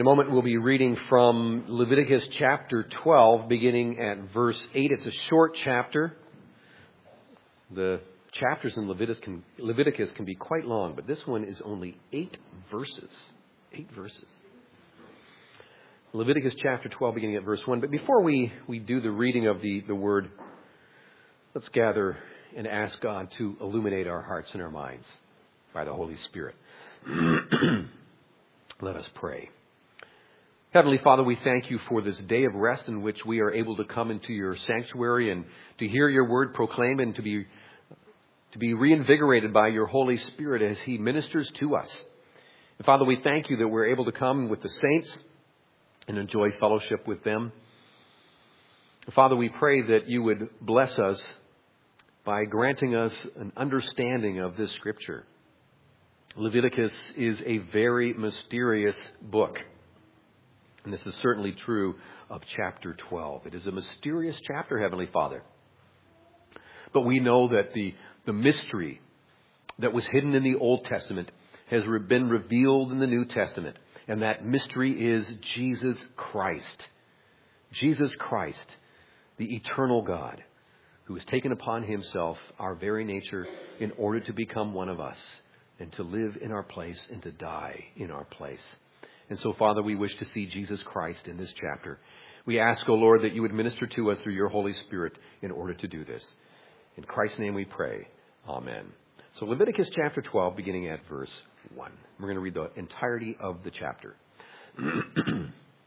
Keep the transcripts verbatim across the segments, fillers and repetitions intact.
In a moment, we'll be reading from Leviticus chapter twelve, beginning at verse eight. It's a short chapter. The chapters in Leviticus can, Leviticus can be quite long, but this one is only eight verses. Eight verses. Leviticus chapter twelve, beginning at verse one. But before we, we do the reading of the, the word, let's gather and ask God to illuminate our hearts and our minds by the Holy Spirit. Let us pray. Heavenly Father, we thank you for this day of rest in which we are able to come into your sanctuary and to hear your word proclaimed and to be to be reinvigorated by your Holy Spirit as he ministers to us. And Father, we thank you that we're able to come with the saints and enjoy fellowship with them. And Father, we pray that you would bless us by granting us an understanding of this scripture. Leviticus is a very mysterious book. And this is certainly true of chapter twelve. It is a mysterious chapter, Heavenly Father. But we know that the, the mystery that was hidden in the Old Testament has been revealed in the New Testament. And that mystery is Jesus Christ. Jesus Christ, the eternal God, who has taken upon himself our very nature in order to become one of us and to live in our place and to die in our place. And so, Father, we wish to see Jesus Christ in this chapter. We ask, O Lord, that you would minister to us through your Holy Spirit in order to do this. In Christ's name we pray. Amen. So Leviticus chapter twelve, beginning at verse one. We're going to read the entirety of the chapter. The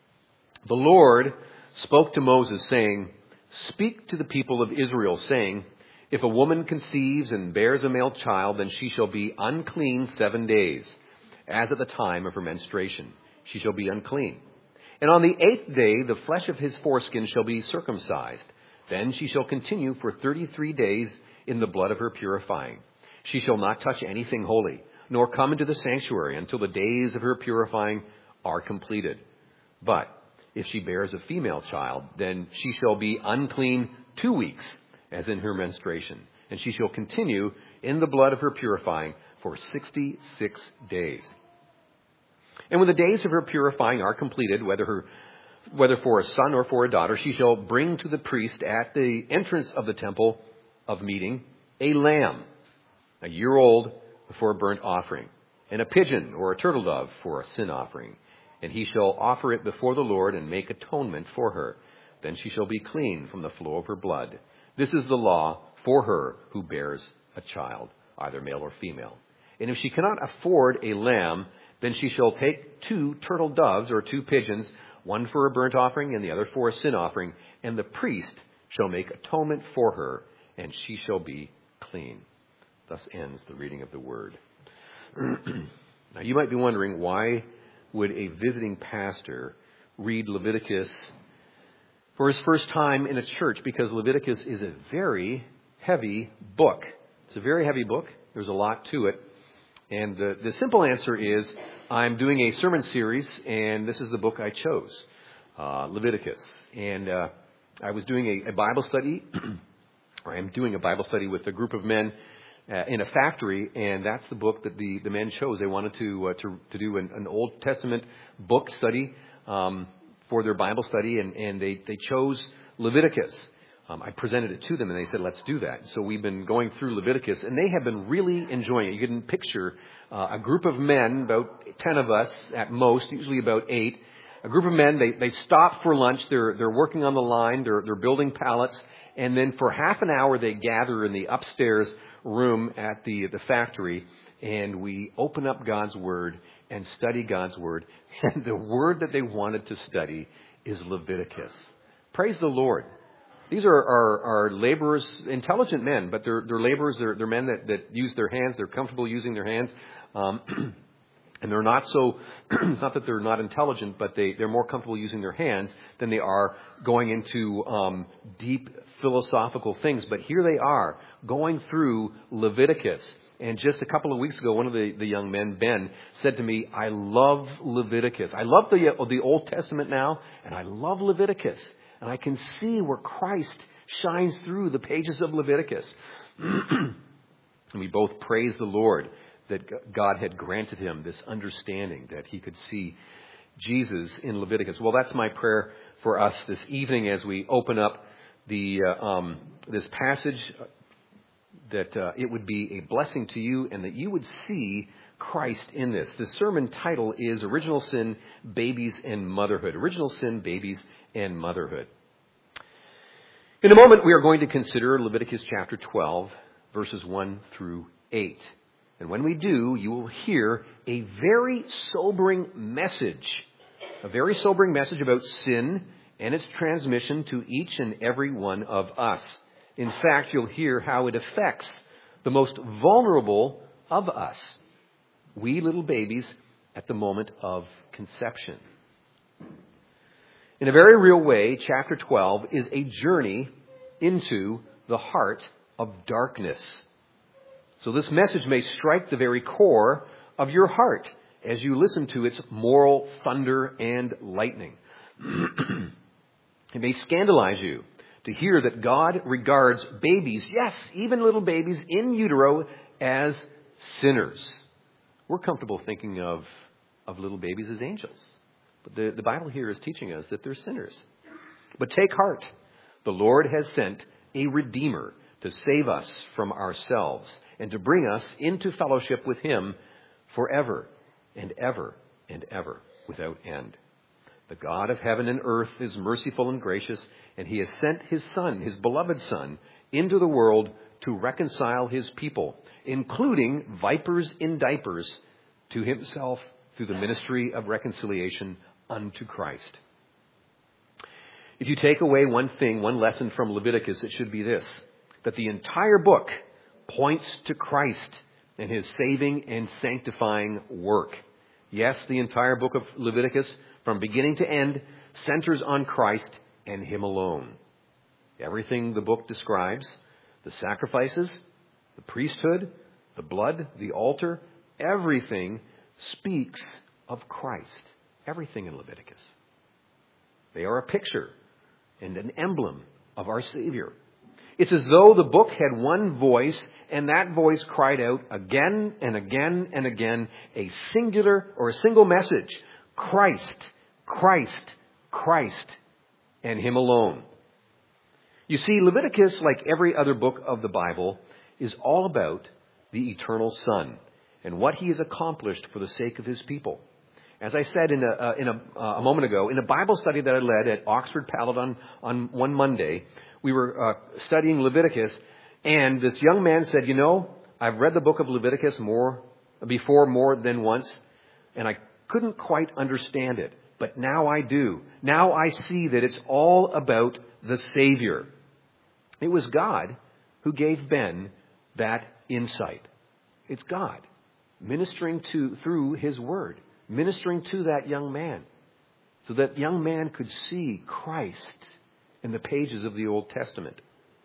Lord spoke to Moses, saying, "Speak to the people of Israel, saying, if a woman conceives and bears a male child, then she shall be unclean seven days, as at the time of her menstruation. She shall be unclean. And on the eighth day, the flesh of his foreskin shall be circumcised. Then she shall continue for thirty-three days in the blood of her purifying. She shall not touch anything holy, nor come into the sanctuary until the days of her purifying are completed. But if she bears a female child, then she shall be unclean two weeks, as in her menstruation. And she shall continue in the blood of her purifying for sixty-six days. And when the days of her purifying are completed, whether her, whether for a son or for a daughter, she shall bring to the priest at the entrance of the temple of meeting a lamb, a year old, for a burnt offering, and a pigeon or a turtle dove for a sin offering. And he shall offer it before the Lord and make atonement for her. Then she shall be clean from the flow of her blood. This is the law for her who bears a child, either male or female. And if she cannot afford a lamb, then she shall take two turtle doves or two pigeons, one for a burnt offering and the other for a sin offering, and the priest shall make atonement for her, and she shall be clean." Thus ends the reading of the word. Now you might be wondering, why would a visiting pastor read Leviticus for his first time in a church? Because Leviticus is a very heavy book. It's a very heavy book. There's a lot to it. And the, the simple answer is, I'm doing a sermon series, and this is the book I chose, uh, Leviticus. And uh, I was doing a, a Bible study, or I'm doing a Bible study with a group of men uh, in a factory, and that's the book that the, the men chose. They wanted to uh, to, to do an, an Old Testament book study um, for their Bible study, and, and they, they chose Leviticus. Um, I presented it to them, and they said, let's do that. So we've been going through Leviticus, and they have been really enjoying it. You can picture uh, a group of men, about ten of us at most, usually about eight. A group of men, they, they stop for lunch. They're, they're working on the line. They're, they're building pallets. And then for half an hour, they gather in the upstairs room at the, the factory, and we open up God's Word and study God's Word. And the word that they wanted to study is Leviticus. Praise the Lord. These are, are, are laborers, intelligent men, but they're, they're laborers, they're, they're men that, that use their hands, they're comfortable using their hands, um, and they're not so, it's not that they're not intelligent, but they, they're more comfortable using their hands than they are going into um, deep philosophical things. But here they are, going through Leviticus. And just a couple of weeks ago, one of the, the young men, Ben, said to me, I love Leviticus. I love the, the Old Testament now, and I love Leviticus. And I can see where Christ shines through the pages of Leviticus. And we both praise the Lord that God had granted him this understanding, that he could see Jesus in Leviticus. Well, that's my prayer for us this evening as we open up the uh, um, this passage, that uh, it would be a blessing to you and that you would see Christ in this. The sermon title is Original Sin, Babies and Motherhood. Original Sin, Babies and Motherhood. In a moment, we are going to consider Leviticus chapter twelve, verses one through eight. And when we do, you will hear a very sobering message, a very sobering message about sin and its transmission to each and every one of us. In fact, you'll hear how it affects the most vulnerable of us, we little babies at the moment of conception. In a very real way, chapter twelve is a journey into the heart of darkness. So this message may strike the very core of your heart as you listen to its moral thunder and lightning. It may scandalize you to hear that God regards babies, yes, even little babies in utero, as sinners. We're comfortable thinking of, of little babies as angels. But the, the Bible here is teaching us that they're sinners. But take heart. The Lord has sent a Redeemer to save us from ourselves and to bring us into fellowship with Him forever and ever and ever without end. The God of heaven and earth is merciful and gracious, and He has sent His Son, His beloved Son, into the world to reconcile His people, including vipers in diapers, to Himself through the ministry of reconciliation unto Christ. If you take away one thing, one lesson from Leviticus, it should be this, that the entire book points to Christ and His saving and sanctifying work. Yes, the entire book of Leviticus, from beginning to end, centers on Christ and Him alone. Everything the book describes, the sacrifices, the priesthood, the blood, the altar, everything speaks of Christ. Everything in Leviticus. They are a picture and an emblem of our Savior. It's as though the book had one voice, and that voice cried out again and again and again a singular or a single message. Christ, Christ, Christ, and Him alone. You see, Leviticus, like every other book of the Bible, is all about the eternal Son and what He has accomplished for the sake of His people. As I said in a, uh, in a, uh, a moment ago, in a Bible study that I led at Oxford Paladin on one Monday, we were uh, studying Leviticus, and this young man said, you know, I've read the book of Leviticus more before more than once, and I couldn't quite understand it, but now I do. Now I see that it's all about the Savior. It was God who gave Ben that insight. It's God ministering to through His Word, ministering to that young man, so that young man could see Christ in the pages of the Old Testament.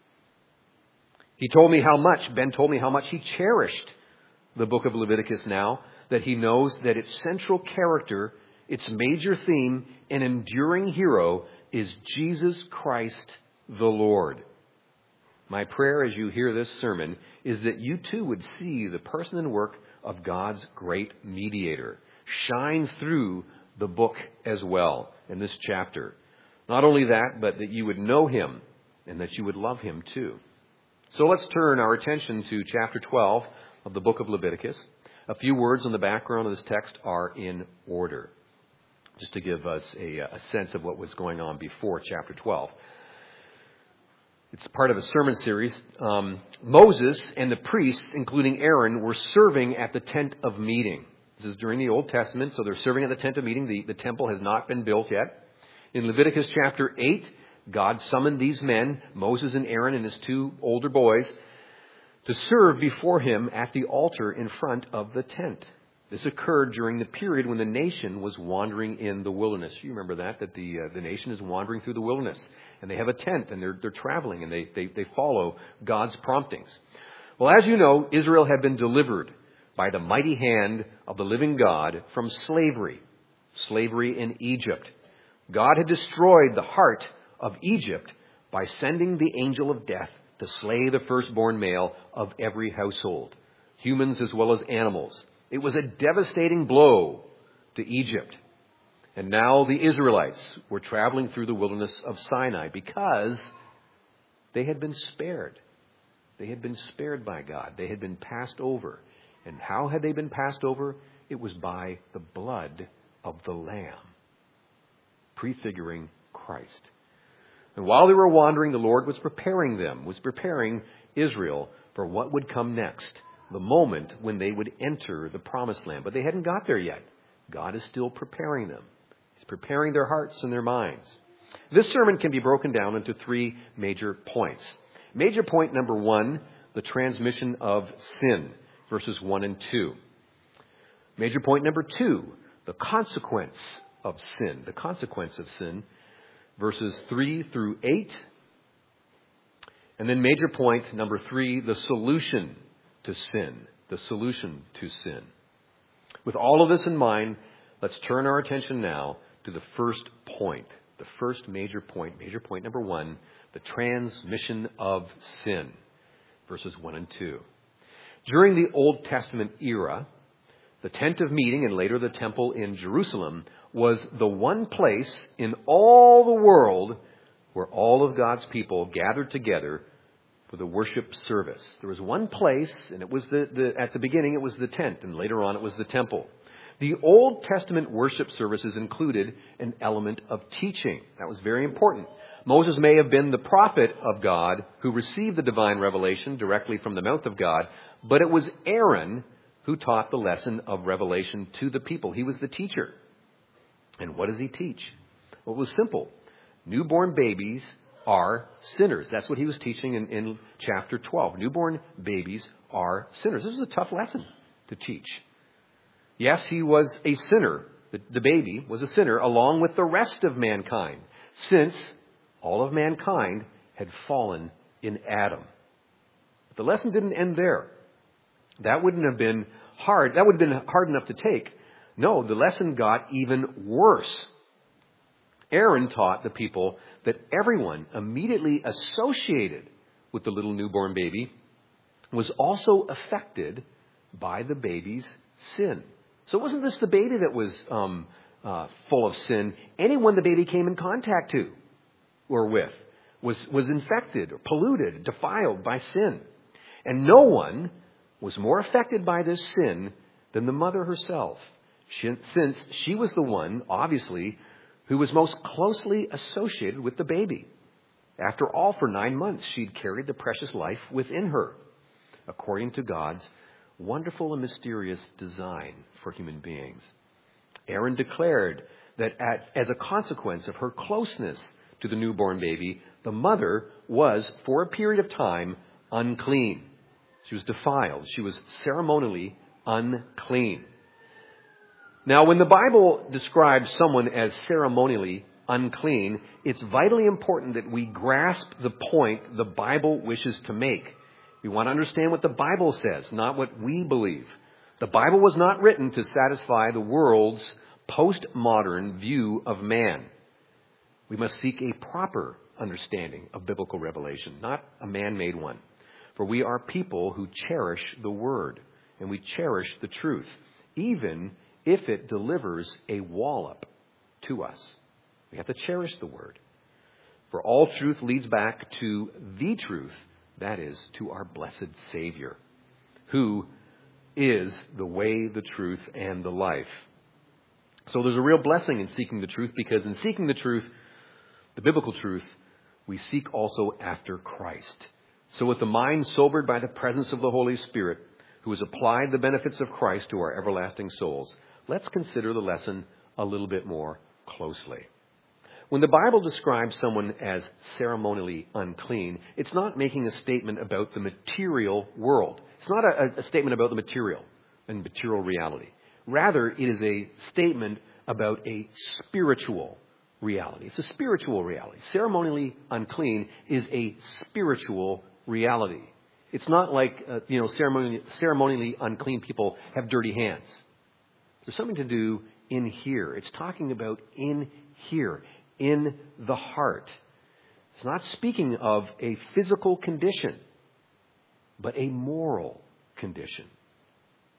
He told me how much, Ben told me how much he cherished the book of Leviticus now, that he knows that its central character, its major theme, and enduring hero is Jesus Christ the Lord. My prayer as you hear this sermon is that you too would see the person and work of God's great mediator shine through the book as well in this chapter. Not only that, but that you would know Him and that you would love Him too. So let's turn our attention to chapter twelve of the book of Leviticus. A few words on the background of this text are in order, just to give us a, a sense of what was going on before chapter twelve. It's part of a sermon series. Um, Moses and the priests, including Aaron, were serving at the tent of meeting. This is during the Old Testament, so they're serving at the tent of meeting. The, the temple has not been built yet. In Leviticus chapter eight, God summoned these men, Moses and Aaron and his two older boys, to serve before Him at the altar in front of the tent. This occurred during the period when the nation was wandering in the wilderness. You remember that, that the uh, the nation is wandering through the wilderness. And they have a tent, and they're, they're traveling, and they, they, they follow God's promptings. Well, as you know, Israel had been delivered by the mighty hand of the living God from slavery, slavery in Egypt. God had destroyed the heart of Egypt by sending the angel of death to slay the firstborn male of every household, humans as well as animals. It was a devastating blow to Egypt. And now the Israelites were traveling through the wilderness of Sinai because they had been spared. They had been spared by God. They had been passed over. And how had they been passed over? It was by the blood of the Lamb, prefiguring Christ. And while they were wandering, the Lord was preparing them, was preparing Israel for what would come next, the moment when they would enter the promised land. But they hadn't got there yet. God is still preparing them. He's preparing their hearts and their minds. This sermon can be broken down into three major points. Major point number one, the transmission of sin, verses one and two. Major point number two, the consequence of sin, the consequence of sin, verses three through eight. And then major point number three, the solution to sin, the solution to sin. With all of this in mind, let's turn our attention now to the first point, the first major point, major point number one, the transmission of sin, verses one and two. During the Old Testament era, the tent of meeting and later the temple in Jerusalem was the one place in all the world where all of God's people gathered together for the worship service. There was one place, and it was the, the at the beginning it was the tent, and later on it was the temple. The Old Testament worship services included an element of teaching. That was very important. Moses may have been the prophet of God who received the divine revelation directly from the mouth of God, but it was Aaron who taught the lesson of revelation to the people. He was the teacher. And what does he teach? Well, it was simple. Newborn babies are sinners. That's what he was teaching in, in chapter twelve. Newborn babies are sinners. This was a tough lesson to teach. Yes, he was a sinner. The, the baby was a sinner along with the rest of mankind, since all of mankind had fallen in Adam. But the lesson didn't end there. That wouldn't have been hard. That would have been hard enough to take. No, the lesson got even worse. Aaron taught the people that everyone immediately associated with the little newborn baby was also affected by the baby's sin. So it wasn't just the baby that was um, uh, full of sin. Anyone the baby came in contact to or with was, was infected or polluted, defiled by sin. And no one was more affected by this sin than the mother herself, she, since she was the one, obviously, who was most closely associated with the baby. After all, for nine months, she'd carried the precious life within her, according to God's wonderful and mysterious design for human beings. Aaron declared that at, as a consequence of her closeness to the newborn baby, the mother was, for a period of time, unclean. She was defiled. She was ceremonially unclean. Now, when the Bible describes someone as ceremonially unclean, it's vitally important that we grasp the point the Bible wishes to make. We want to understand what the Bible says, not what we believe. The Bible was not written to satisfy the world's postmodern view of man. We must seek a proper understanding of biblical revelation, not a man-made one. For we are people who cherish the Word, and we cherish the truth, even if it delivers a wallop to us. We have to cherish the Word. For all truth leads back to the truth, that is, to our blessed Savior, who is the way, the truth, and the life. So there's a real blessing in seeking the truth, because in seeking the truth, the biblical truth, we seek also after Christ. So with the mind sobered by the presence of the Holy Spirit, who has applied the benefits of Christ to our everlasting souls, let's consider the lesson a little bit more closely. When the Bible describes someone as ceremonially unclean, it's not making a statement about the material world. It's not a, a statement about the material and material reality. Rather, it is a statement about a spiritual reality. It's a spiritual reality. Ceremonially unclean is a spiritual reality. It's not like, uh, you know, ceremonially, ceremonially unclean people have dirty hands. There's something to do in here. It's talking about in here, in the heart. It's not speaking of a physical condition, but a moral condition.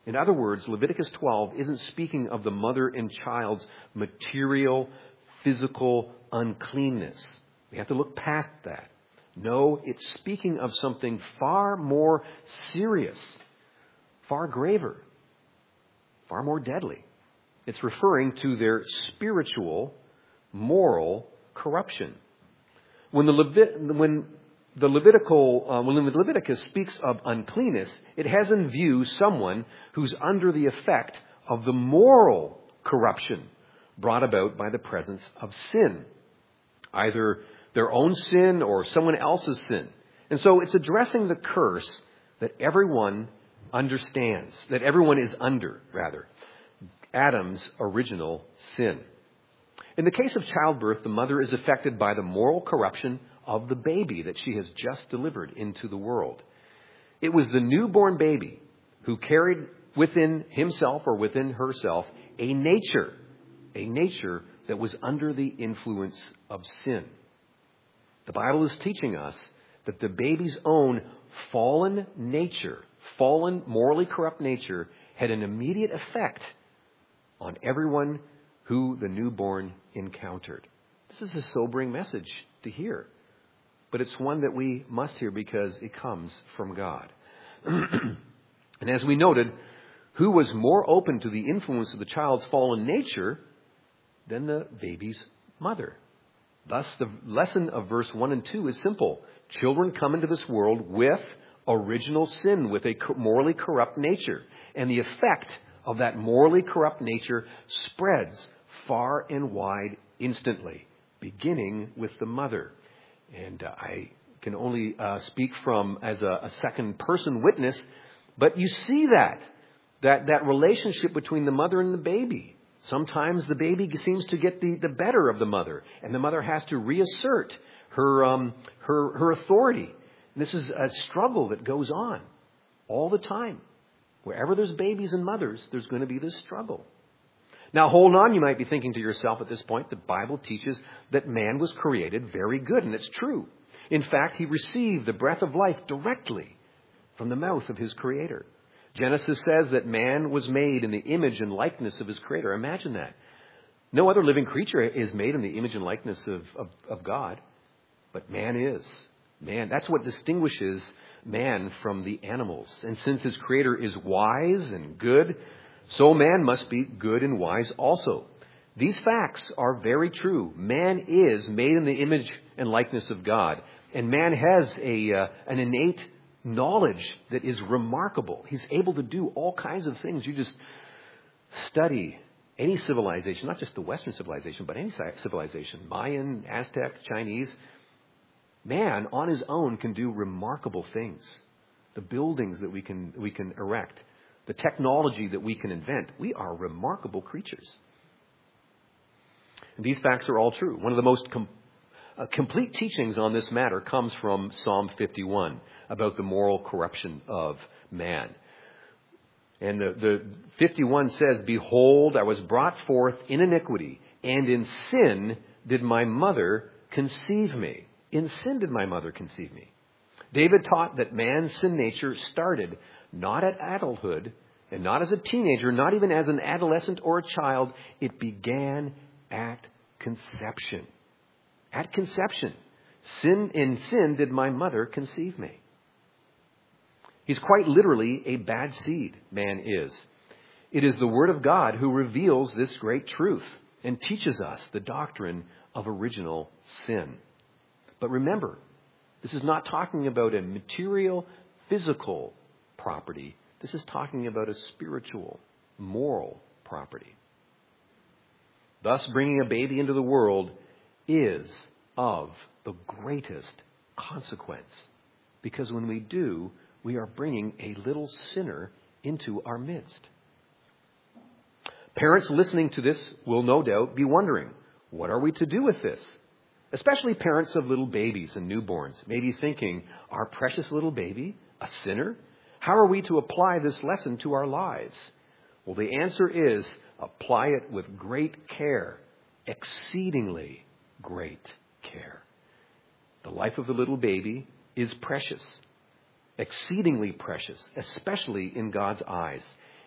In other words, Leviticus twelve isn't speaking of the mother and child's material, physical uncleanness. We have to look past that. No, it's speaking of something far more serious, far graver, far more deadly. It's referring to their spiritual, moral corruption. When the, Levit- when the Levitical, uh, when Leviticus speaks of uncleanness, it has in view someone who's under the effect of the moral corruption brought about by the presence of sin, either their own sin or someone else's sin. And so it's addressing the curse that everyone understands, that everyone is under, rather, Adam's original sin. In the case of childbirth, the mother is affected by the moral corruption of the baby that she has just delivered into the world. It was the newborn baby who carried within himself or within herself a nature, a nature that was under the influence of sin. The Bible is teaching us that the baby's own fallen nature, fallen, morally corrupt nature, had an immediate effect on everyone who the newborn encountered. This is a sobering message to hear, but it's one that we must hear because it comes from God. And as we noted, who was more open to the influence of the child's fallen nature than the baby's mother? Thus, the lesson of verse one and two is simple. Children come into this world with original sin, with a morally corrupt nature. And the effect of that morally corrupt nature spreads far and wide instantly, beginning with the mother. And uh, I can only uh, speak from as a, a second person witness, but you see that, that, that relationship between the mother and the baby. Sometimes the baby seems to get the, the better of the mother, and the mother has to reassert her, um, her, her authority. And this is a struggle that goes on all the time. Wherever there's babies and mothers, there's going to be this struggle. Now, hold on, you might be thinking to yourself at this point, the Bible teaches that man was created very good, and it's true. In fact, he received the breath of life directly from the mouth of his Creator. Genesis says that man was made in the image and likeness of his Creator. Imagine that. No other living creature is made in the image and likeness of, of, of God, but man is. Man, that's what distinguishes man from the animals. And since his Creator is wise and good, so man must be good and wise also. These facts are very true. Man is made in the image and likeness of God. And man has a uh, an innate knowledge that is remarkable. He's able to do all kinds of things. You just study any civilization, not just the Western civilization, but any civilization, Mayan, Aztec, Chinese. Man on his own can do remarkable things. The buildings that we can we can erect, the technology that we can invent. We are remarkable creatures. And these facts are all true. One of the most com- uh, complete teachings on this matter comes from Psalm fifty-one about the moral corruption of man. And the, the fifty-one says, "Behold, I was brought forth in iniquity, and in sin did my mother conceive me." In sin did my mother conceive me. David taught that man's sin nature started not at adulthood, and not as a teenager, not even as an adolescent or a child. It began at conception. At conception. Sin in sin did my mother conceive me. He's quite literally a bad seed, man is. It is the Word of God who reveals this great truth and teaches us the doctrine of original sin. But remember, this is not talking about a material, physical property. This is talking about a spiritual, moral property. Thus, bringing a baby into the world is of the greatest consequence. Because when we do, we are bringing a little sinner into our midst. Parents listening to this will no doubt be wondering, what are we to do with this? Especially parents of little babies and newborns may be thinking, our precious little baby, a sinner? How are we to apply this lesson to our lives? Well, the answer is apply it with great care, exceedingly great care. The life of the little baby is precious, exceedingly precious, especially in God's eyes.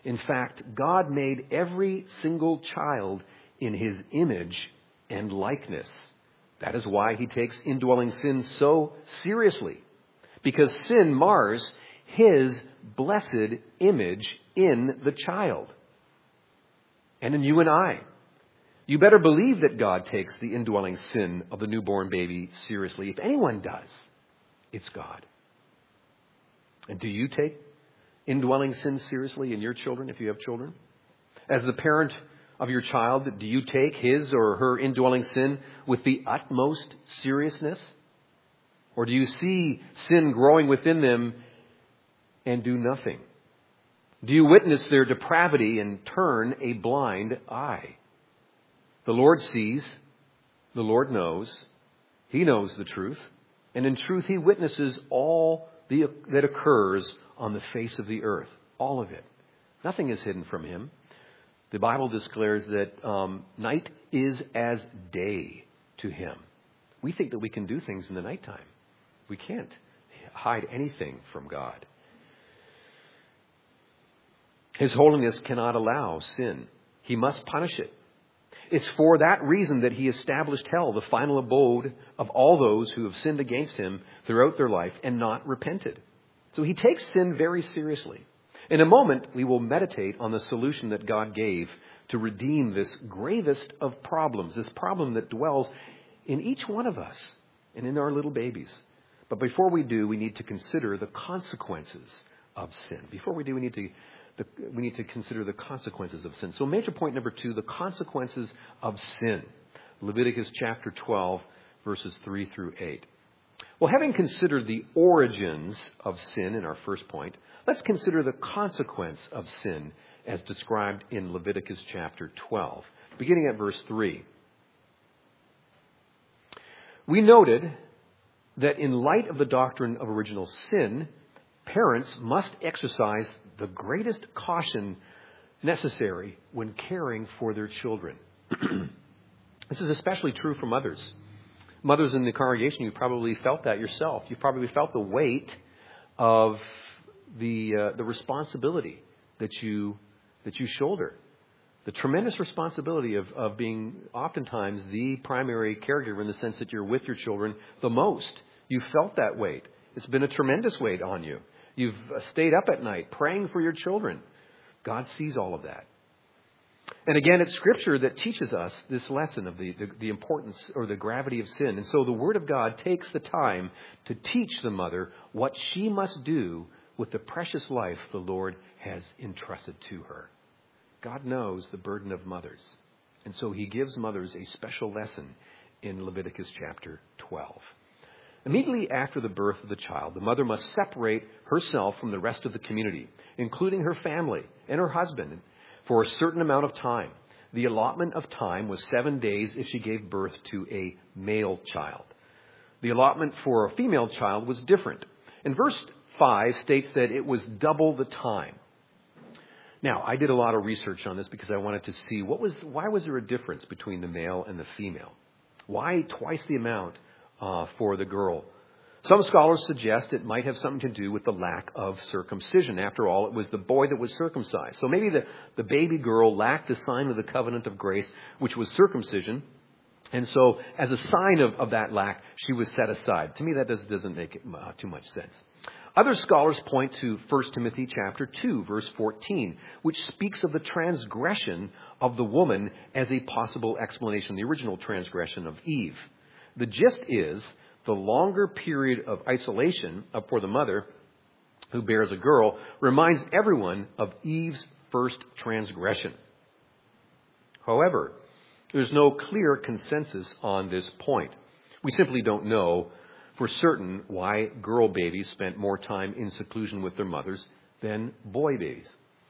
In fact, God made every single child in his image and likeness. That is why he takes indwelling sin so seriously, because sin mars his blessed image in the child and in you and I. You better believe that God takes the indwelling sin of the newborn baby seriously. If anyone does, it's God. And do you take indwelling sin seriously in your children, if you have children? As the parent of your child, do you take his or her indwelling sin with the utmost seriousness? Or do you see sin growing within them and do nothing? Do you witness their depravity and turn a blind eye? The Lord sees, the Lord knows, he knows the truth, and in truth he witnesses all the, that occurs on the face of the earth, all of it. Nothing is hidden from him. The Bible declares that um, night is as day to him. We think that we can do things in the nighttime. We can't hide anything from God. His holiness cannot allow sin. He must punish it. It's for that reason that he established hell, the final abode of all those who have sinned against him throughout their life and not repented. So he takes sin very seriously. In a moment, we will meditate on the solution that God gave to redeem this gravest of problems, this problem that dwells in each one of us and in our little babies. But before we do, we need to consider the consequences of sin. Before we do, we need to The, we need to consider the consequences of sin. So major point number two, the consequences of sin. Leviticus chapter twelve, verses three through eight. Well, having considered the origins of sin in our first point, let's consider the consequence of sin as described in Leviticus chapter twelve, beginning at verse three. We noted that in light of the doctrine of original sin, parents must exercise the greatest caution necessary when caring for their children. This is especially true for mothers. Mothers in the congregation, you probably felt that yourself. You probably felt the weight of the uh, the responsibility that you that you shoulder. The tremendous responsibility of, of being oftentimes the primary caregiver in the sense that you're with your children the most. You felt that weight. It's been a tremendous weight on you. You've stayed up at night praying for your children. God sees all of that. And again, it's Scripture that teaches us this lesson of the, the, the importance or the gravity of sin. And so the Word of God takes the time to teach the mother what she must do with the precious life the Lord has entrusted to her. God knows the burden of mothers. And so he gives mothers a special lesson in Leviticus chapter twelve. Immediately after the birth of the child, the mother must separate herself from the rest of the community, including her family and her husband, for a certain amount of time. The allotment of time was seven days if she gave birth to a male child. The allotment for a female child was different. And verse five states that it was double the time. Now, I did a lot of research on this because I wanted to see what was why was there a difference between the male and the female? Why twice the amount Uh, for the girl? Some scholars suggest it might have something to do with the lack of circumcision. After all, it was the boy that was circumcised. So maybe the, the baby girl lacked the sign of the covenant of grace, which was circumcision. And so as a sign of, of that lack, she was set aside. To me, that does, doesn't make it, uh, too much sense. Other scholars point to First Timothy chapter two, verse fourteen, which speaks of the transgression of the woman as a possible explanation, the original transgression of Eve. The gist is the longer period of isolation for the mother who bears a girl reminds everyone of Eve's first transgression. However, there's no clear consensus on this point. We simply don't know for certain why girl babies spent more time in seclusion with their mothers than boy babies.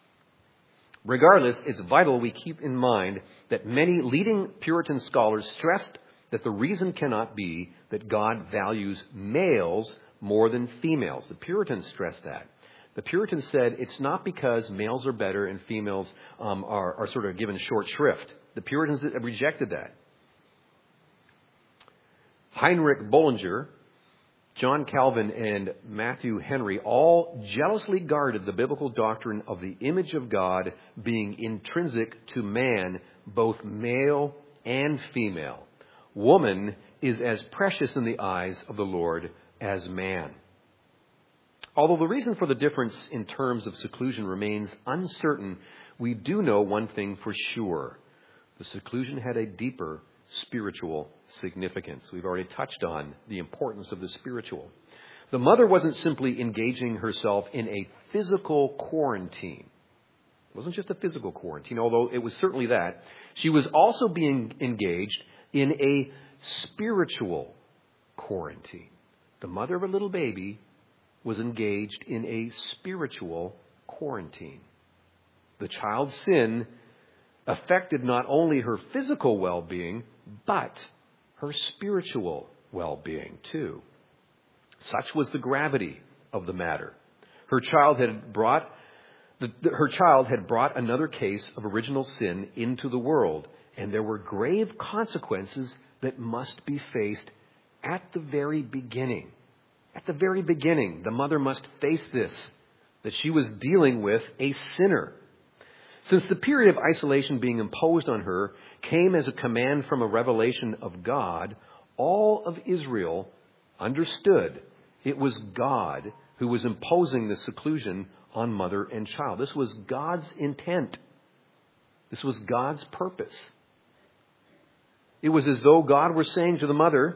Regardless, it's vital we keep in mind that many leading Puritan scholars stressed that the reason cannot be that God values males more than females. The Puritans stressed that. The Puritans said it's not because males are better and females um, are, are sort of given short shrift. The Puritans rejected that. Heinrich Bullinger, John Calvin and Matthew Henry all jealously guarded the biblical doctrine of the image of God being intrinsic to man, both male and female. Woman is as precious in the eyes of the Lord as man. Although the reason for the difference in terms of seclusion remains uncertain, we do know one thing for sure. The seclusion had a deeper spiritual significance. We've already touched on the importance of the spiritual. The mother wasn't simply engaging herself in a physical quarantine. It wasn't just a physical quarantine, although it was certainly that. She was also being engaged in a spiritual quarantine. The mother of a little baby was engaged in a spiritual quarantine. The child's sin affected not only her physical well-being, but her spiritual well-being too. Such was the gravity of the matter. Her child had brought the, her child had brought another case of original sin into the world, and there were grave consequences that must be faced at the very beginning. At the very beginning, the mother must face this, that she was dealing with a sinner. Since the period of isolation being imposed on her came as a command from a revelation of God, all of Israel understood it was God who was imposing the seclusion on mother and child. This was God's intent. This was God's purpose. It was as though God were saying to the mother,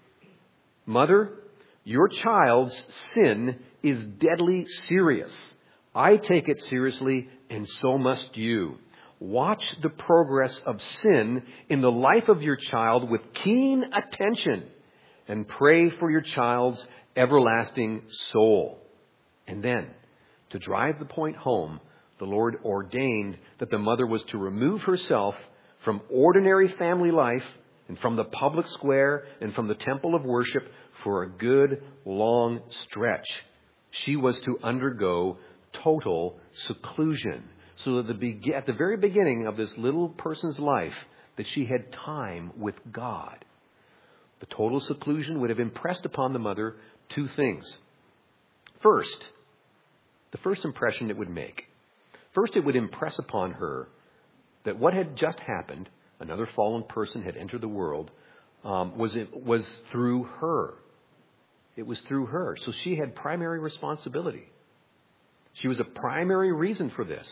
"Mother, your child's sin is deadly serious. I take it seriously, and so must you. Watch the progress of sin in the life of your child with keen attention and pray for your child's everlasting soul." And then, to drive the point home, the Lord ordained that the mother was to remove herself from ordinary family life and from the public square and from the temple of worship for a good long stretch. She was to undergo total seclusion, so that the, at the very beginning of this little person's life, that she had time with God. The total seclusion would have impressed upon the mother two things. First, the first impression it would make. First, it would impress upon her that what had just happened, another fallen person had entered the world, um, was it was through her. It was through her. So she had primary responsibility. She was a primary reason for this.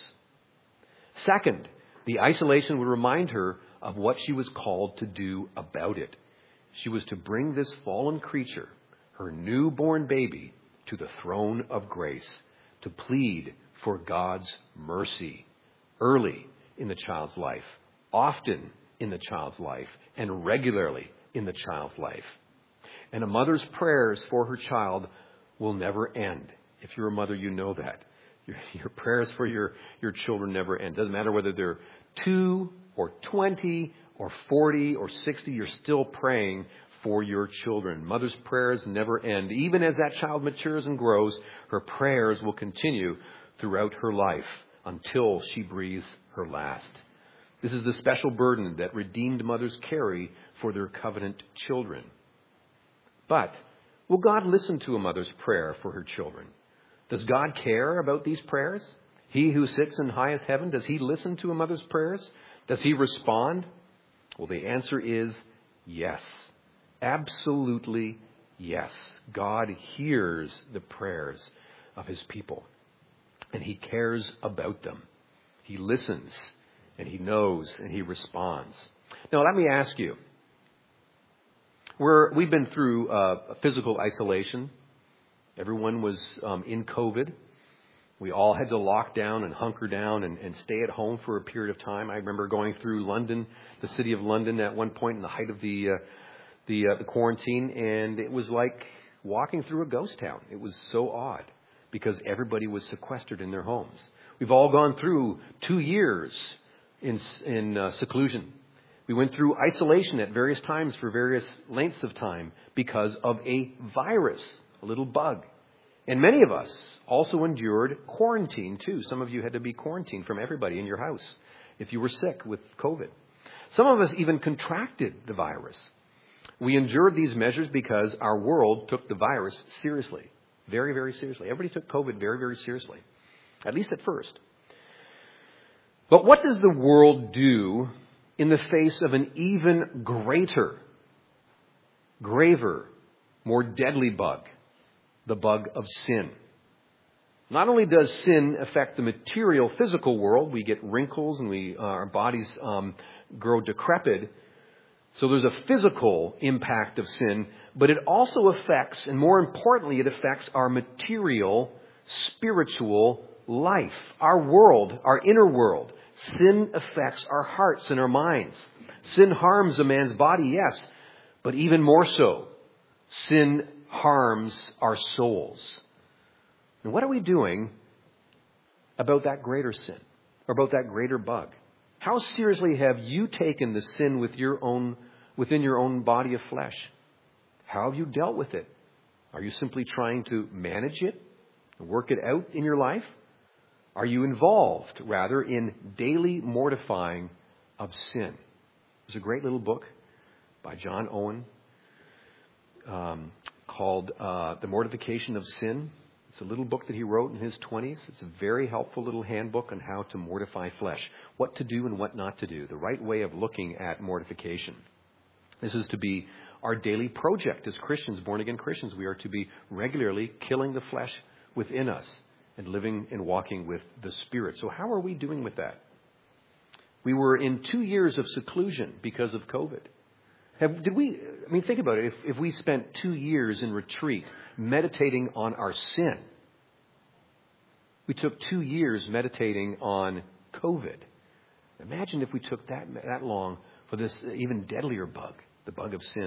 Second, the isolation would remind her of what she was called to do about it. She was to bring this fallen creature, her newborn baby, to the throne of grace, to plead for God's mercy early in the child's life, often in the child's life, and regularly in the child's life. And a mother's prayers for her child will never end. If you're a mother, you know that. Your, your prayers for your, your children never end. Doesn't matter whether they're two or twenty or forty or sixty, you're still praying for your children. Mother's prayers never end. Even as that child matures and grows, her prayers will continue throughout her life until she breathes her last. This is the special burden that redeemed mothers carry for their covenant children. But will God listen to a mother's prayer for her children? Does God care about these prayers? He who sits in highest heaven, does he listen to a mother's prayers? Does he respond? Well, the answer is yes. Absolutely yes. God hears the prayers of his people, and he cares about them. He listens, and he knows, and he responds. Now, let me ask you. We're, we've been through uh, physical isolation. Everyone was um, in COVID. We all had to lock down and hunker down and, and stay at home for a period of time. I remember going through London, the city of London, at one point in the height of the uh, the, uh, the quarantine, and it was like walking through a ghost town. It was so odd because everybody was sequestered in their homes. We've all gone through two years in in uh, seclusion. We went through isolation at various times for various lengths of time because of a virus, a little bug. And many of us also endured quarantine too. Some of you had to be quarantined from everybody in your house if you were sick with COVID. Some of us even contracted the virus. We endured these measures because our world took the virus seriously. Very, very seriously. Everybody took COVID very, very seriously. At least at first. But what does the world do in the face of an even greater, graver, more deadly bug? The bug of sin. Not only does sin affect the material, physical world, we get wrinkles and we uh, our bodies um, grow decrepit. So there's a physical impact of sin, but it also affects, and more importantly, it affects our material, spiritual life, our world, our inner world. Sin affects our hearts and our minds. Sin harms a man's body, yes, but even more so, sin harms our souls. And what are we doing about that greater sin, or about that greater bug? How seriously have you taken the sin with your own, within your own body of flesh? How have you dealt with it? Are you simply trying to manage it, work it out in your life? Are you involved, rather, in daily mortifying of sin? There's a great little book by John Owen um, called uh, The Mortification of Sin. It's a little book that he wrote in his twenties. It's a very helpful little handbook on how to mortify flesh, what to do and what not to do, the right way of looking at mortification. This is to be our daily project as Christians, born-again Christians. We are to be regularly killing the flesh within us and living and walking with the Spirit. So how are we doing with that? We were in two years of seclusion because of COVID. Have, did we, I mean, think about it. If, if we spent two years in retreat meditating on our sin, we took two years meditating on COVID. Imagine if we took that, that long for this even deadlier bug, the bug of sin.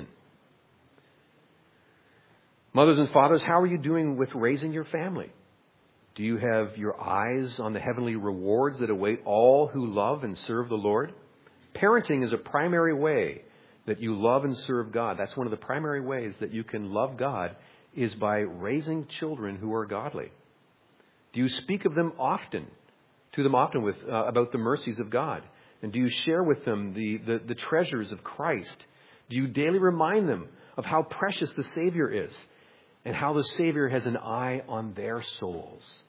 Mothers and fathers, how are you doing with raising your family? Do you have your eyes on the heavenly rewards that await all who love and serve the Lord? Parenting is a primary way that you love and serve God. That's one of the primary ways that you can love God, is by raising children who are godly. Do you speak of them often, to them often with uh, about the mercies of God? And do you share with them the, the, the treasures of Christ? Do you daily remind them of how precious the Savior is and how the Savior has an eye on their souls?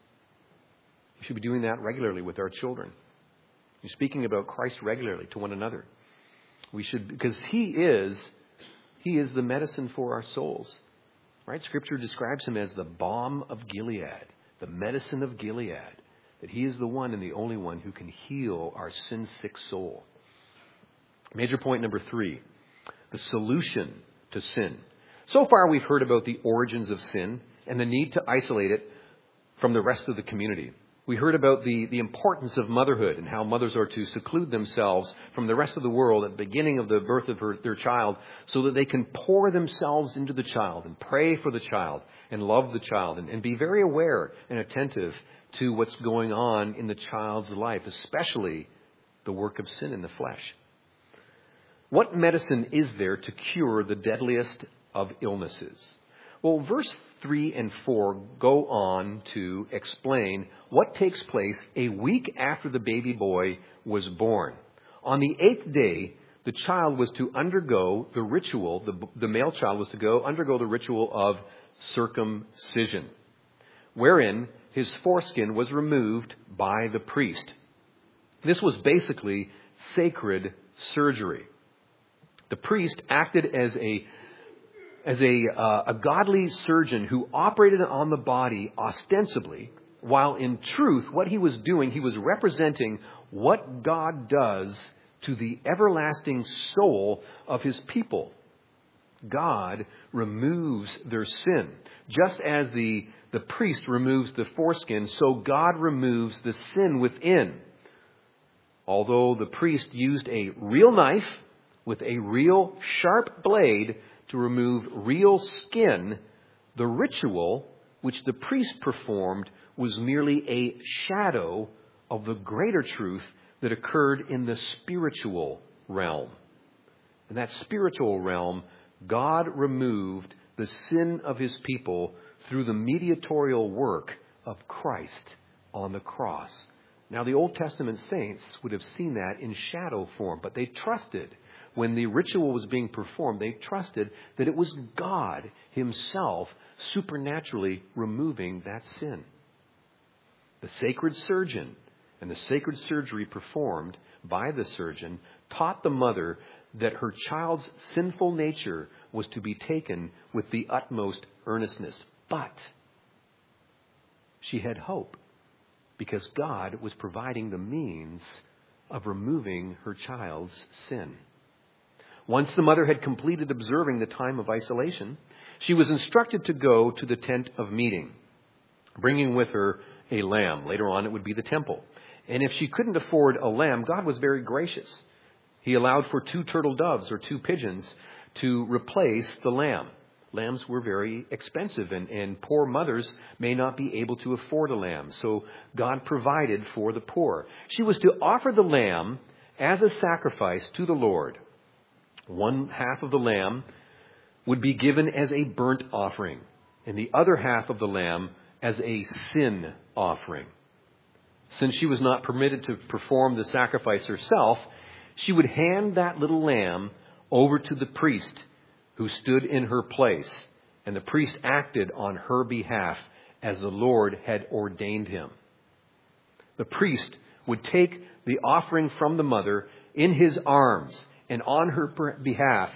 We should be doing that regularly with our children. You're speaking about Christ regularly to one another. We should, because He is, He is the medicine for our souls. Right? Scripture describes Him as the balm of Gilead, the medicine of Gilead. That He is the one and the only one who can heal our sin-sick soul. Major point number three, the solution to sin. So far we've heard about the origins of sin and the need to isolate it from the rest of the community. We heard about the, the importance of motherhood and how mothers are to seclude themselves from the rest of the world at the beginning of the birth of her, their child, so that they can pour themselves into the child and pray for the child and love the child and, and be very aware and attentive to what's going on in the child's life, especially the work of sin in the flesh. What medicine is there to cure the deadliest of illnesses? Well, verse three and four go on to explain what takes place a week after the baby boy was born. On the eighth day, the child was to undergo the ritual, the, the male child was to go undergo the ritual of circumcision, wherein his foreskin was removed by the priest. This was basically sacred surgery. The priest acted as a as a, uh, a godly surgeon who operated on the body ostensibly, while in truth, what he was doing, he was representing what God does to the everlasting soul of His people. God removes their sin. Just as the, the priest removes the foreskin, so God removes the sin within. Although the priest used a real knife with a real sharp blade to remove real skin, the ritual which the priest performed was merely a shadow of the greater truth that occurred in the spiritual realm. In that spiritual realm, God removed the sin of His people through the mediatorial work of Christ on the cross. Now, the Old Testament saints would have seen that in shadow form, but they trusted when the ritual was being performed, they trusted that it was God himself supernaturally removing that sin. The sacred surgeon and the sacred surgery performed by the surgeon taught the mother that her child's sinful nature was to be taken with the utmost earnestness. But she had hope because God was providing the means of removing her child's sin. Once the mother had completed observing the time of isolation, she was instructed to go to the tent of meeting, bringing with her a lamb. Later on, it would be the temple. And if she couldn't afford a lamb, God was very gracious. He allowed for two turtle doves or two pigeons to replace the lamb. Lambs were very expensive, and, and poor mothers may not be able to afford a lamb. So God provided for the poor. She was to offer the lamb as a sacrifice to the Lord. One half of the lamb would be given as a burnt offering, and the other half of the lamb as a sin offering. Since she was not permitted to perform the sacrifice herself, she would hand that little lamb over to the priest who stood in her place, and the priest acted on her behalf as the Lord had ordained him. The priest would take the offering from the mother in his arms, and on her behalf,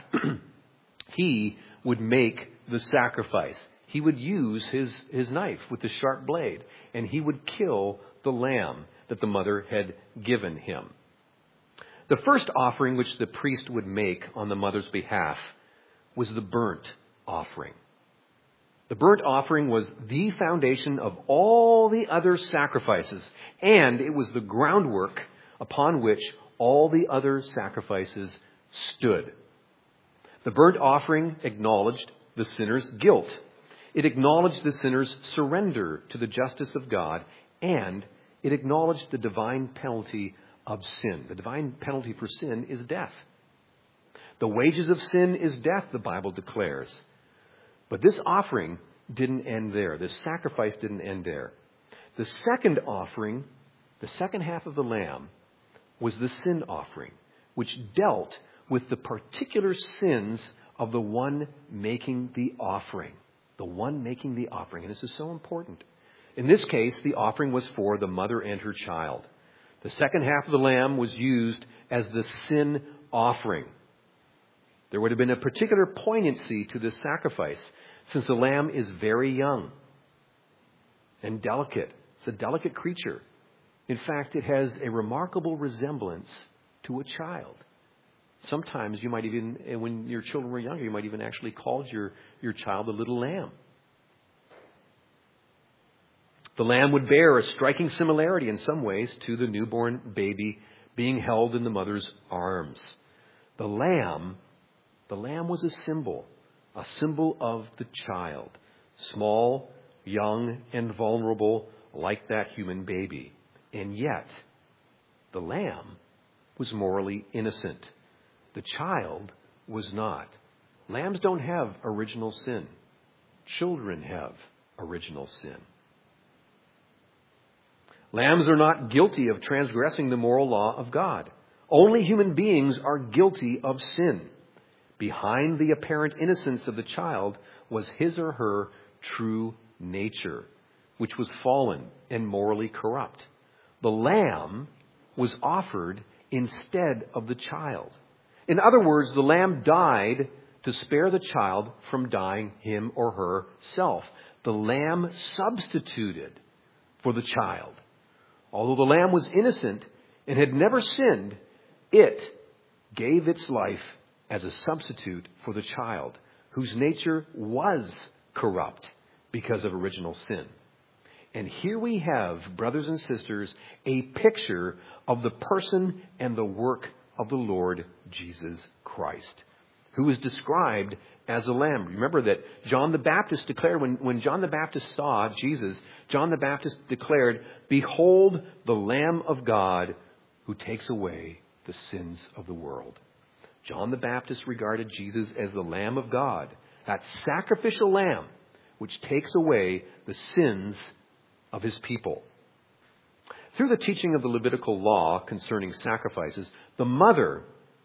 he would make the sacrifice. He would use his, his knife with the sharp blade, and he would kill the lamb that the mother had given him. The first offering which the priest would make on the mother's behalf was the burnt offering. The burnt offering was the foundation of all the other sacrifices, and it was the groundwork upon which all the other sacrifices stood. The burnt offering acknowledged the sinner's guilt. It acknowledged the sinner's surrender to the justice of God, and it acknowledged the divine penalty of sin. The divine penalty for sin is death. The wages of sin is death, the Bible declares. But this offering didn't end there. This sacrifice didn't end there. The second offering, the second half of the lamb, was the sin offering, which dealt with the particular sins of the one making the offering. The one making the offering. And this is so important. In this case, the offering was for the mother and her child. The second half of the lamb was used as the sin offering. There would have been a particular poignancy to this sacrifice, since the lamb is very young and delicate. It's a delicate creature. In fact, it has a remarkable resemblance to a child. Sometimes you might even, when your children were younger, you might even actually call your, your child a little lamb. The lamb would bear a striking similarity in some ways to the newborn baby being held in the mother's arms. The lamb, the lamb was a symbol, a symbol of the child, small, young, and vulnerable like that human baby. And yet, the lamb was morally innocent. The child was not. Lambs don't have original sin. Children have original sin. Lambs are not guilty of transgressing the moral law of God. Only human beings are guilty of sin. Behind the apparent innocence of the child was his or her true nature, which was fallen and morally corrupt. The lamb was offered instead of the child. In other words, the lamb died to spare the child from dying him or herself. The lamb substituted for the child. Although the lamb was innocent and had never sinned, it gave its life as a substitute for the child, whose nature was corrupt because of original sin. And here we have, brothers and sisters, a picture of the person and the work of the Lord Jesus Christ, who is described as a lamb. Remember that John the Baptist declared, when, when John the Baptist saw Jesus, John the Baptist declared, "Behold the Lamb of God who takes away the sins of the world." John the Baptist regarded Jesus as the Lamb of God, that sacrificial lamb which takes away the sins of his people. Through the teaching of the Levitical law concerning sacrifices, the mother,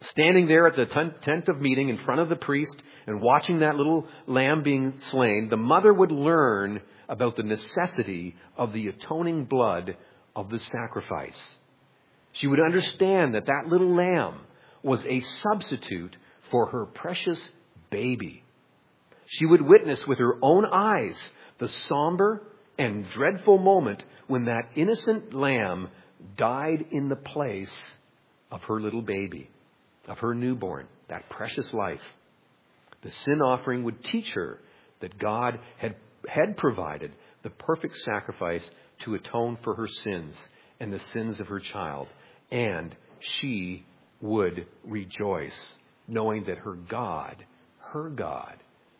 standing there at the tent of meeting in front of the priest and watching that little lamb being slain, the mother would learn about the necessity of the atoning blood of the sacrifice. She would understand that that little lamb was a substitute for her precious baby. She would witness with her own eyes the somber and dreadful moment when that innocent lamb died in the place of her little baby, of her newborn, that precious life. The sin offering would teach her that God had, had provided the perfect sacrifice to atone for her sins and the sins of her child. And she would rejoice, knowing that her God, her God,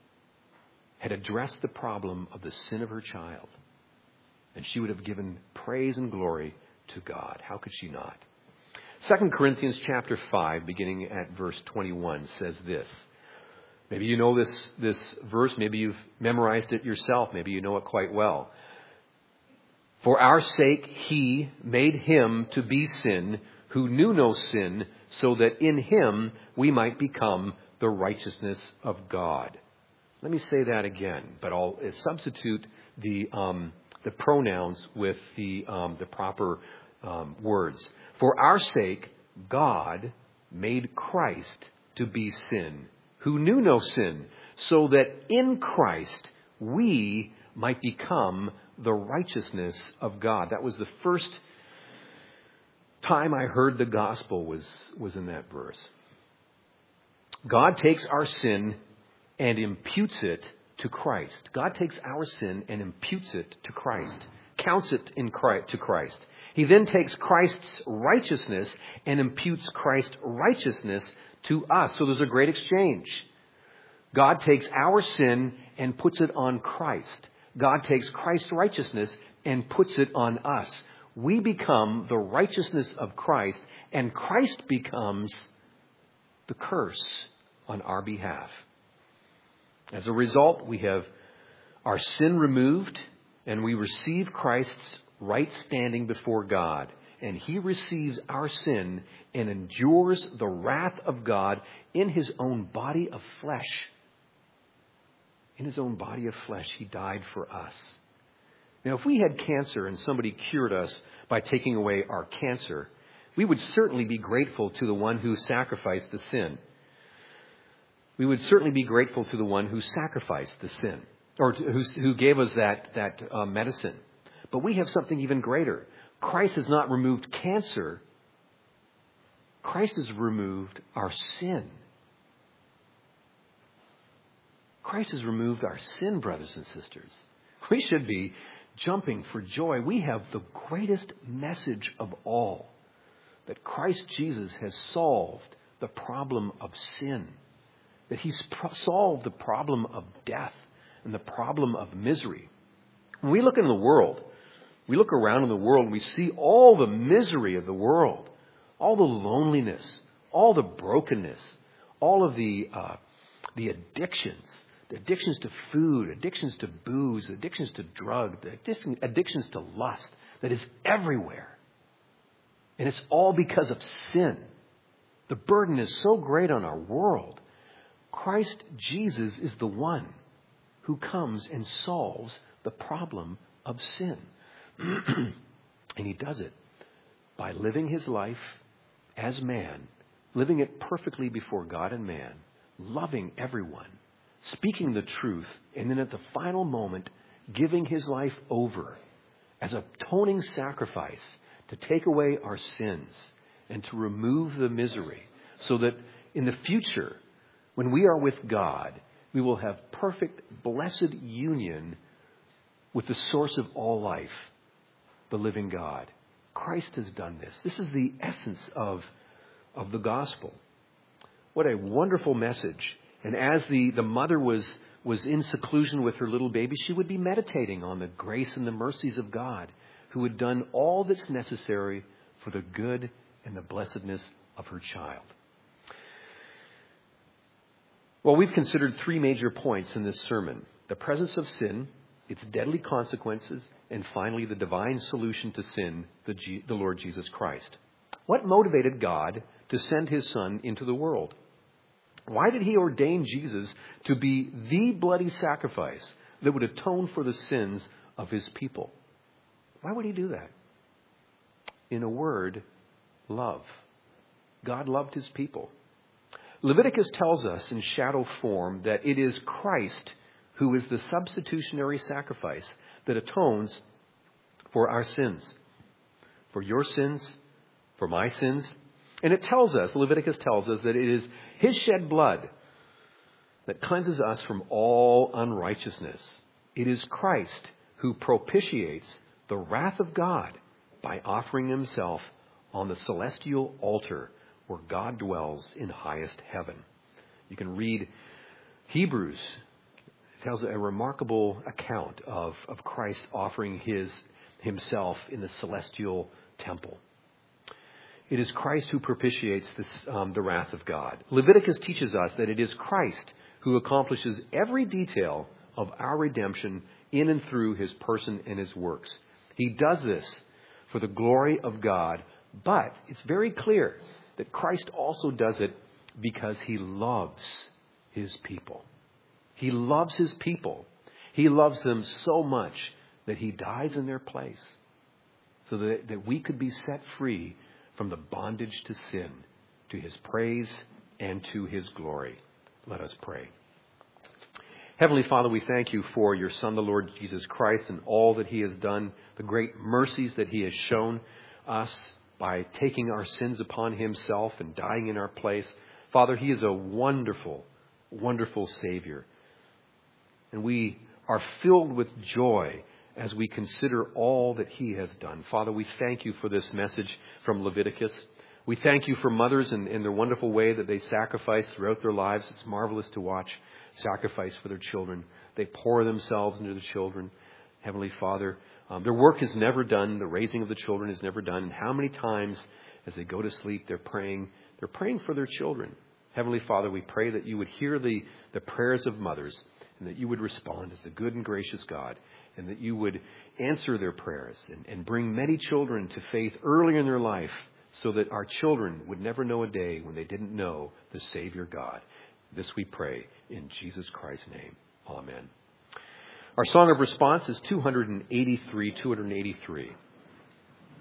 had addressed the problem of the sin of her child. And she would have given praise and glory to God. How could she not? Second Corinthians chapter five, beginning at verse twenty-one, says this. Maybe you know this, this verse. Maybe you've memorized it yourself. Maybe you know it quite well. For our sake he made him to be sin who knew no sin, so that in him we might become the righteousness of God. Let me say that again, but I'll substitute the um, the pronouns with the um, the proper um, words. For our sake, God made Christ to be sin, who knew no sin, so that in Christ we might become the righteousness of God. That was the first time I heard the gospel was, was in that verse. God takes our sin and imputes it to Christ. God takes our sin and imputes it to Christ, counts it in Christ, to Christ. He then takes Christ's righteousness and imputes Christ's righteousness to us. So there's a great exchange. God takes our sin and puts it on Christ. God takes Christ's righteousness and puts it on us. We become the righteousness of Christ, and Christ becomes the curse on our behalf. As a result, we have our sin removed, and we receive Christ's right standing before God. And he receives our sin and endures the wrath of God in his own body of flesh. In his own body of flesh, he died for us. Now, if we had cancer and somebody cured us by taking away our cancer, we would certainly be grateful to the one who sacrificed the sin. We would certainly be grateful to the one who sacrificed the sin, or to, who, who gave us that, that uh, medicine. But we have something even greater. Christ has not removed cancer. Christ has removed our sin. Christ has removed our sin, brothers and sisters. We should be jumping for joy. We have the greatest message of all, that Christ Jesus has solved the problem of sin, that he's pro- solved the problem of death and the problem of misery. When we look in the world, we look around in the world and we see all the misery of the world, all the loneliness, all the brokenness, all of the uh, the addictions, the addictions to food, addictions to booze, addictions to drugs, addictions to lust that is everywhere. And it's all because of sin. The burden is so great on our world. Christ Jesus is the one who comes and solves the problem of sin. And he does it by living his life as man, living it perfectly before God and man, loving everyone, speaking the truth, and then at the final moment, giving his life over as a atoning sacrifice to take away our sins and to remove the misery, so that in the future, when we are with God, we will have perfect, blessed union with the source of all life, the living God. Christ has done this. This is the essence of, of the gospel. What a wonderful message. And as the, the mother was, was in seclusion with her little baby, she would be meditating on the grace and the mercies of God, who had done all that's necessary for the good and the blessedness of her child. Well, we've considered three major points in this sermon: the presence of sin, its deadly consequences, and finally the divine solution to sin, the, G- the Lord Jesus Christ. What motivated God to send his Son into the world? Why did he ordain Jesus to be the bloody sacrifice that would atone for the sins of his people? Why would he do that? In a word, love. God loved his people. Leviticus tells us in shadow form that it is Christ who is the substitutionary sacrifice that atones for our sins. For your sins, for my sins. And it tells us, Leviticus tells us, that it is his shed blood that cleanses us from all unrighteousness. It is Christ who propitiates the wrath of God by offering himself on the celestial altar where God dwells in highest heaven. You can read Hebrews. It tells a remarkable account of, of Christ offering his himself in the celestial temple. It is Christ who propitiates this, um, the wrath of God. Leviticus teaches us that it is Christ who accomplishes every detail of our redemption in and through his person and his works. He does this for the glory of God, but it's very clear that Christ also does it because he loves his people. He loves his people. He loves them so much that he dies in their place so that, that we could be set free from the bondage to sin, to his praise and to his glory. Let us pray. Heavenly Father, we thank you for your Son, the Lord Jesus Christ, and all that he has done, the great mercies that he has shown us by taking our sins upon himself and dying in our place. Father, he is a wonderful, wonderful Savior. And we are filled with joy as we consider all that he has done. Father, we thank you for this message from Leviticus. We thank you for mothers and, and their wonderful way that they sacrifice throughout their lives. It's marvelous to watch sacrifice for their children. They pour themselves into the children. Heavenly Father, um, their work is never done. The raising of the children is never done. And how many times as they go to sleep, they're praying, they're praying for their children. Heavenly Father, we pray that you would hear the, the prayers of mothers and that you would respond as a good and gracious God, and that you would answer their prayers and, and bring many children to faith early in their life so that our children would never know a day when they didn't know the Savior God. This we pray in Jesus Christ's name. Amen. Our song of response is two eighty-three, two eighty-three.